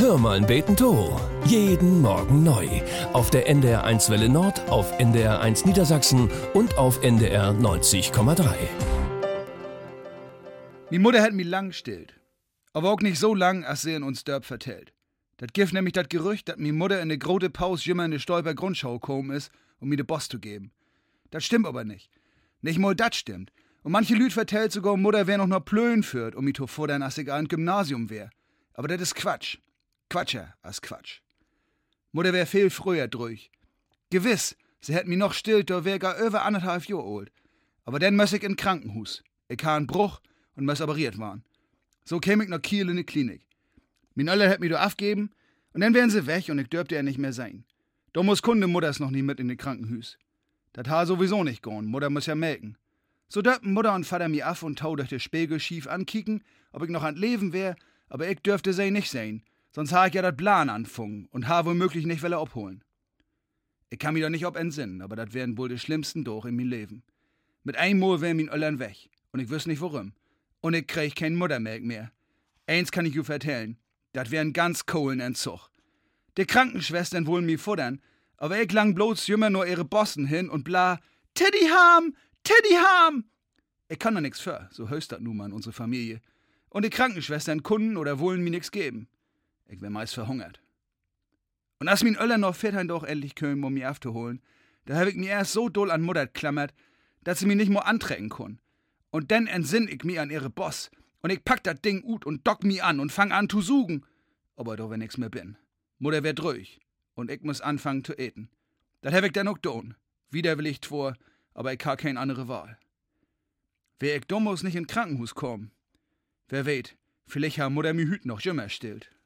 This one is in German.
Hör mal beten to. Jeden Morgen neu. Auf der NDR1 Welle Nord, auf NDR1 Niedersachsen und auf NDR 90,3. Mi Mutter hat mi lang stillt. Aber auch nicht so lang, als sie in uns Dörp vertellt. Dat gibt nämlich dat Gerücht, dat mi Mutter in de grote Paus jümmer in de Stolper Grundschau gekommen is, um mi de Boss zu geben. Dat stimmt aber nicht. Nicht mal dat stimmt. Und manche Lüd vertellt sogar, Mutter wär noch Plön führt, um mi to fordern, als ich ein Gymnasium wär. Aber dat is Quatsch. Quatscher als Quatsch. Mutter wär viel früher durch. Gewiss, sie hätt mi noch stillt, da wär gar über 1,5 Jahr alt. Aber dann muss ich in Krankenhus. Ich ha einen Bruch und muss operiert waren. So käm ich nach Kiel in die Klinik. Min Öller hätt mi da abgeben und dann wären sie weg und ich dürfte ja nicht mehr sein. Da muss Kunde Mutters noch nie mit in die Krankenhus. Dat ha sowieso nicht gone, Mutter muss ja melken. So dürften Mutter und Vater mi af und tau durch den Spiegel schief ankicken, ob ich noch an Leben wär, aber ich dürfte sie nicht sein. Sonst ha ich ja dat Plan anfangen und ha womöglich nicht welle abholen. Ich kann mi doch nicht ob entsinnen, aber dat wären wohl die schlimmsten doch in mi Leben. Mit einmal wär min Öllern weg und ich wüs nicht warum. Und ich krieg kein Muttermelk mehr. Eins kann ich ju vertellen, dat wären ganz Kohlenentzug. Die Krankenschwestern wollen mi futtern, aber ich lang bloß jümmer nur ihre Bossen hin und bla, Teddy Ham! Ich kann da nix für, so höchst dat nun mal in unsere Familie. Und die Krankenschwestern kunden oder wollen mi nix geben. Ich wär meist verhungert. Und als min Öller noch Vätern doch endlich köm, um mi aufzuholen, da hab ich mi erst so doll an Mutter klammert, dass sie mi nicht mehr antrecken kon. Und dann entsinn ich mi an ihre Boss. Und ich pack dat Ding ut und dock mi an und fang an zu sugen. Aber da wär nix mehr bin. Mutter wär drüch. Und ich muss anfangen zu eten. Dat hab ich dann auch don. Widerwillig vor, aber ich ha kein andere Wahl. Wär ich dummus nicht in Krankenhus kommen? Wer weet, vielleicht ha Mutter mi Hüt noch jümmer stillt.